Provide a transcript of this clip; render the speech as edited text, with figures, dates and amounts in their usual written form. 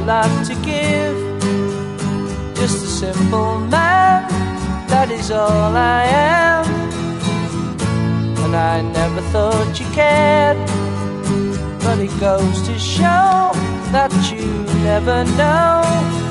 lot to give. Just a simple man, that is all I am. And I never thought you cared, but it goes to show that you never know